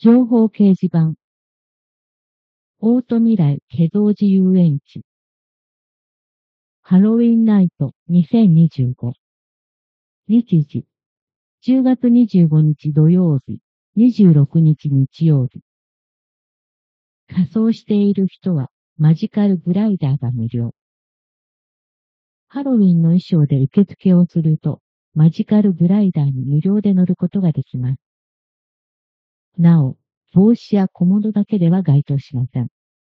情報掲示板。大戸未来華蔵寺遊園地。ハロウィンナイト2025。日時。10月25日土曜日、26日日曜日。仮装している人はマジカルグライダーが無料。ハロウィンの衣装で受付をすると、マジカルグライダーに無料で乗ることができます。なお、帽子や小物だけでは該当しません。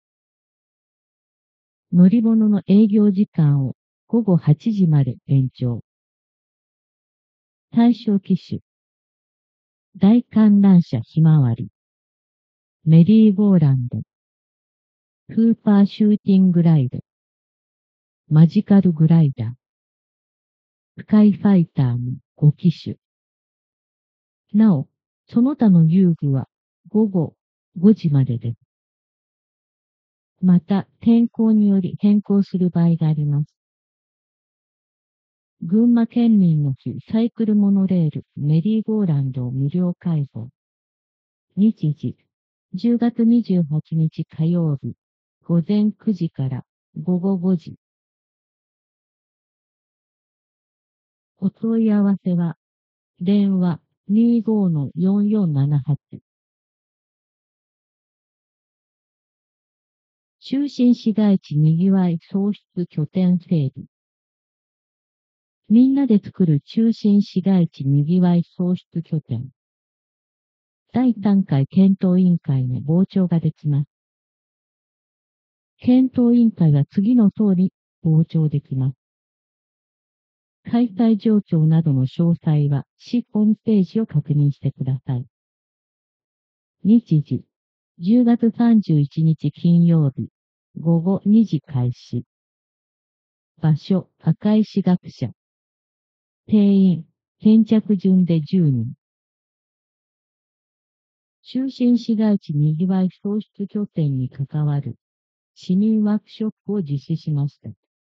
乗り物の営業時間を午後8時まで延長。対象機種。大観覧車ひまわり。メリーゴーランド。フーパーシューティングライド。マジカルグライダー。スカイファイターの5機種。なお、その他の遊具は午後5時までです。また、天候により変更する場合があります。群馬県民の日サイクルモノレールメリーゴーランドを無料開放。日時、10月28日火曜日、午前9時から午後5時。お問い合わせは、電話25-4478。中心市街地にぎわい創出拠点整備。みんなで作る中心市街地にぎわい創出拠点。第3回検討委員会の傍聴ができます。検討委員会は次の通り傍聴できます。開催状況などの詳細は市ホームページを確認してください。日時、10月31日金曜日、午後2時開始。場所、赤石学舎。定員、先着順で10人。中心市街地にぎわい創出拠点に関わる市民ワークショップを実施しました。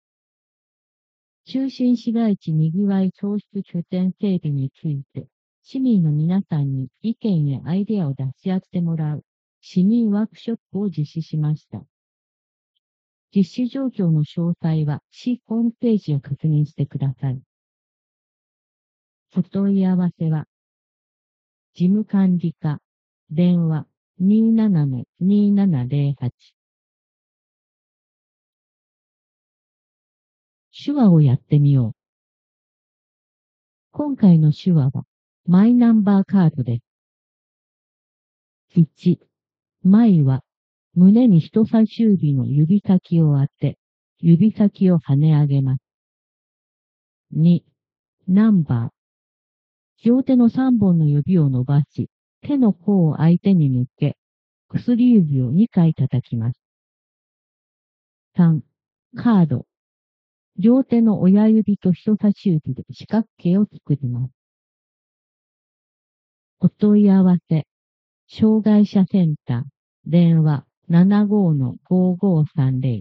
中心市街地にぎわい創出拠点整備について、市民の皆さんに意見やアイデアを出し合ってもらう市民ワークショップを実施しました。実施状況の詳細は市ホームページを確認してください。お問い合わせは、事務管理課、電話27-2708。手話をやってみよう。今回の手話は、マイナンバーカードです。1、マイは、胸に人差し指の指先を当て、指先を跳ね上げます。2、ナンバー。両手の3本の指を伸ばし、手の甲を相手に向け、薬指を2回叩きます。3、カード。両手の親指と人差し指で四角形を作ります。お問い合わせ、障害者センター、電話75-5530。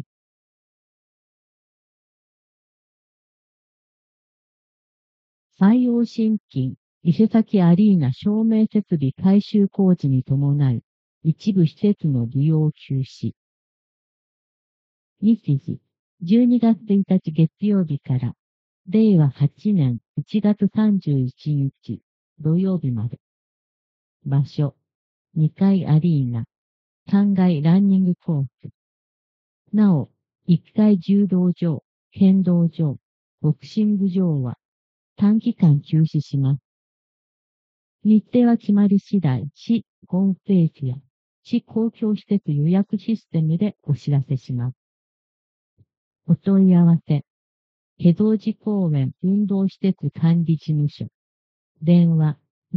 西洋新金、伊勢崎アリーナ照明設備改修工事に伴い、一部施設の利用休止。日時、12月1日月曜日から、令和8年1月31日土曜日まで。場所、2階アリーナ、3階ランニングコース。なお、1階柔道場、剣道場、ボクシング場は短期間休止します。日程は決まり次第、市ホームページや市公共施設予約システムでお知らせします。お問い合わせ、華蔵寺公園運動施設管理事務所、電話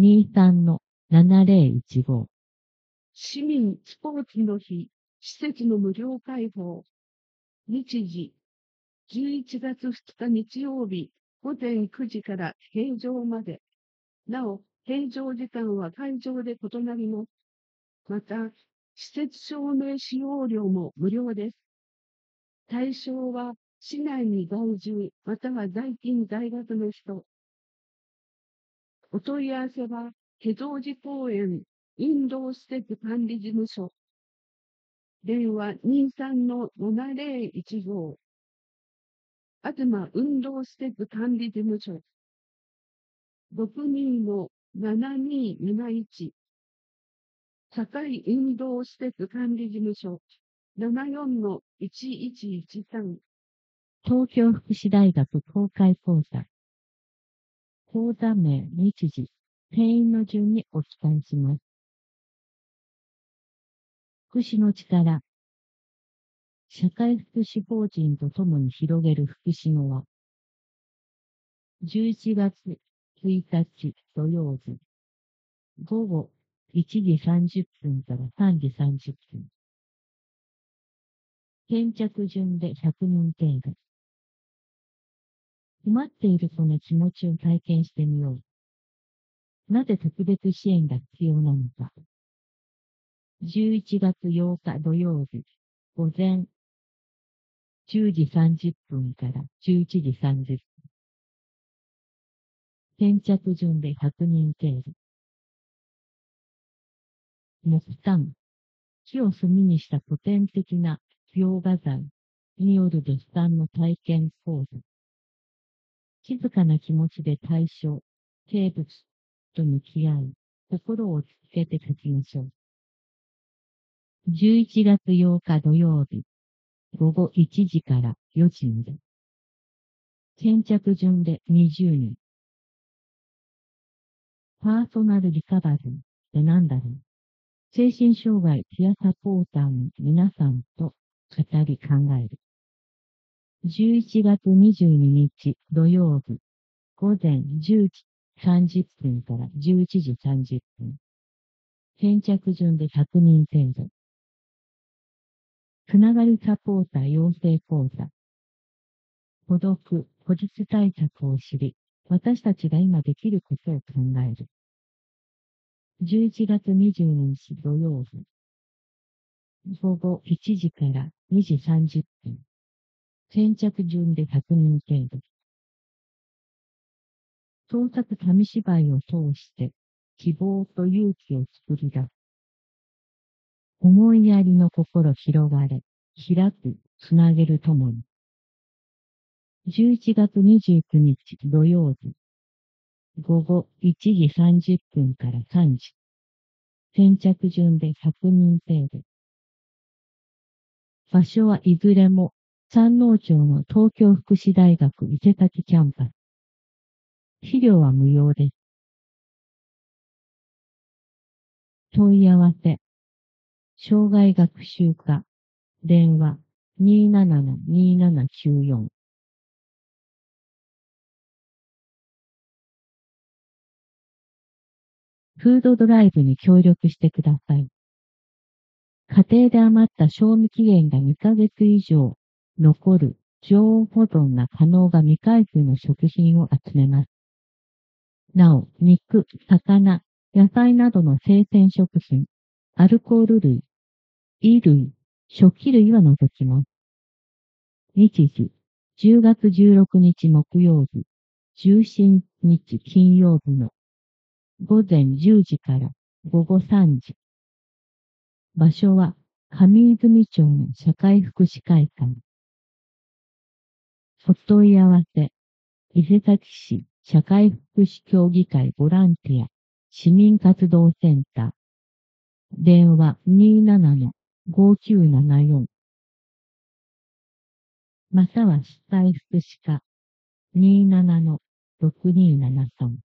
23-7015。 市民スポーツの日、施設の無料開放。日時、11月2日日曜日、午前9時から閉場まで。なお、閉場時間は会場で異なります。また、施設証明使用料も無料です。対象は、市内に在住、または在勤在学の人。お問い合わせは、華蔵寺公園運動施設管理事務所。電話23の7015号。東運動施設管理事務所。62の7271。堺運動施設管理事務所。74の1113。 東京福祉大学公開講座。講座名、日時、定員の順にお伝えします。福祉の力。社会福祉法人とともに広げる福祉の輪。11月1日土曜日、午後1時30分から3時30分。先着順で100人程度。困っている子の気持ちを体験してみよう。なぜ特別支援が必要なのか。11月8日土曜日、午前10時30分から11時30分。先着順で100人程度。木炭、木を炭にした古典的な描画材によるデッサンの体験講座。静かな気持ちで対象、生物と向き合い、心をつけて書きましょう。11月8日土曜日、午後1時から4時まで。先着順で20人。パーソナルリカバリーって何だろう。精神障害ピアサポーターの皆さんと語り考える。11月22日土曜日、午前10時30分から11時30分。先着順で100人程度。つながりサポーター養成講座。孤独、孤立対策を知り、私たちが今できることを考える。11月22日土曜日、午後1時から2時30分。先着順で100人程度。創作紙芝居を通して希望と勇気を作り出す。思いやりの心広がれ、開く、つなげるともに。11月29日土曜日、午後1時30分から3時。先着順で100人程度。場所はいずれも山王町の東京福祉大学伊勢崎キャンパス。資料は無料です。問い合わせ。障害学習課。電話277-2794。フードドライブに協力してください。家庭で余った賞味期限が2ヶ月以上残る常温保存が可能が未開封の食品を集めます。なお、肉、魚、野菜などの生鮮食品、アルコール類、衣類、食器類は除きます。日時、10月16日木曜日、17日金曜日の午前10時から午後3時。場所は上泉町の社会福祉会館。お問い合わせ、伊勢崎市社会福祉協議会ボランティア市民活動センター。電話27-5974。または社会福祉課27-6273。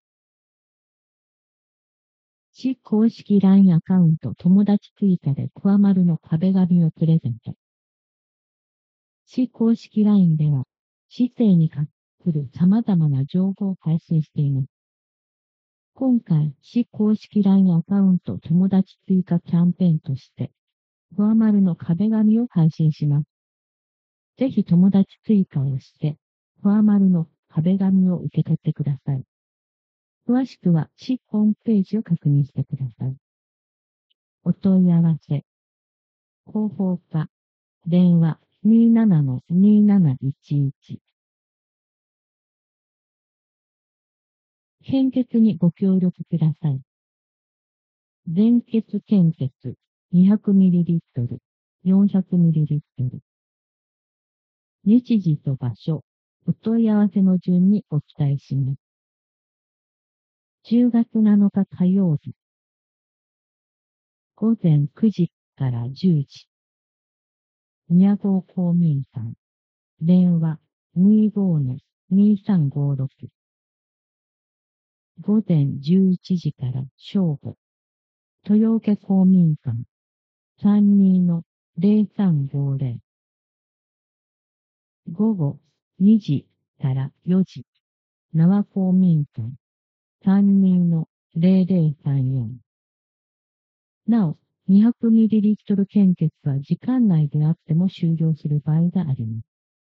市公式 LINE アカウント友達追加でクワマルの壁紙をプレゼント。市公式 LINE では、市政に関する様々な情報を配信しています。今回、市公式 LINE アカウント友達追加キャンペーンとして、クワマルの壁紙を配信します。ぜひ友達追加をして、クワマルの壁紙を受け取ってください。詳しくは市ホームページを確認してください。お問い合わせ。広報課。電話27-2711。献血にご協力ください。 全血献血 200ml、400ml。日時と場所、お問い合わせの順にお伝えします。10月7日火曜日、午前9時から10時。宮郷公民館、電話25-2356。午前11時から正午。豊受公民館、32-0350。午後2時から4時。名和公民館、32-0034。なお、200ml 献血は時間内であっても終了する場合があります。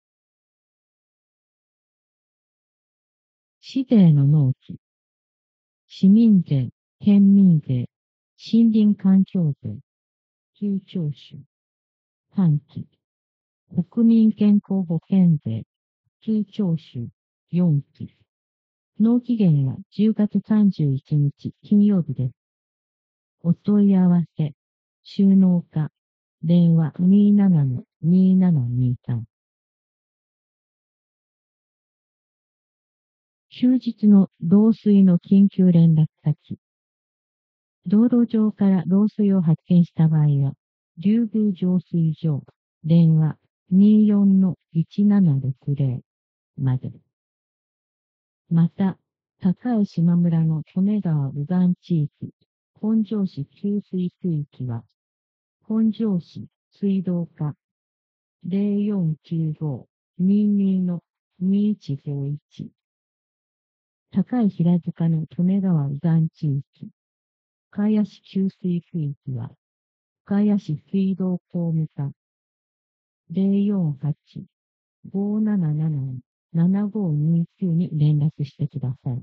市税の納期、市民税、県民税、森林環境税、旧徴収、半期、国民健康保険税、旧徴収、4期。納期限は10月31日金曜日です。お問い合わせ、収納課、電話27-2723。休日の漏水の緊急連絡先。道路上から漏水を発見した場合は、竜宮浄水場、電話24-1760まで。また、高井島村の利根川右岸地域、本庄市給水区域は、本庄市水道課0495-22-2151。高い平塚の利根川右岸地域、深谷市給水区域は、深谷市水道公務課048-577-7529に連絡してください。